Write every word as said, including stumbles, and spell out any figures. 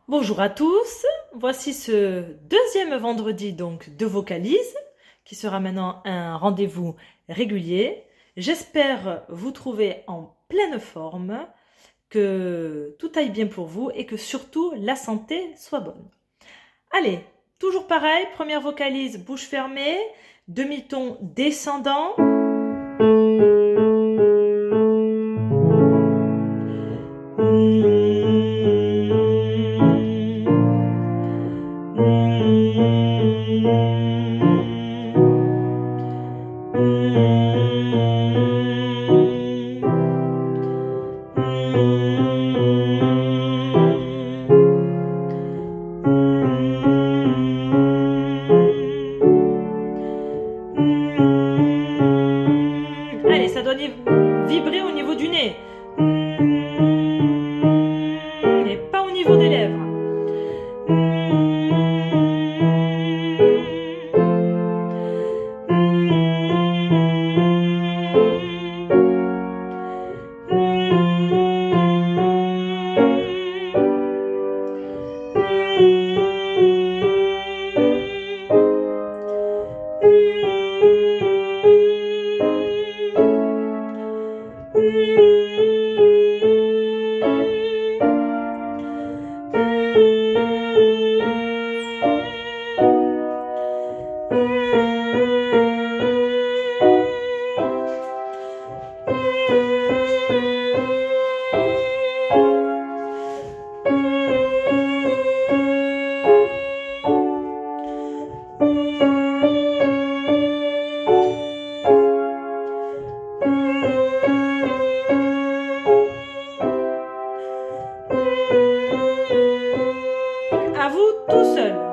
Bonjour à tous, voici ce deuxième vendredi donc de Vocalise, qui sera maintenant un rendez-vous régulier. J'espère vous trouver en pleine forme, que tout aille bien pour vous et que surtout la santé soit bonne. Allez, toujours pareil, première vocalise, bouche fermée, demi-ton descendant. Allez, ça doit vibrer au niveau du nez. Et pas au niveau des lèvres. À vous tout seul.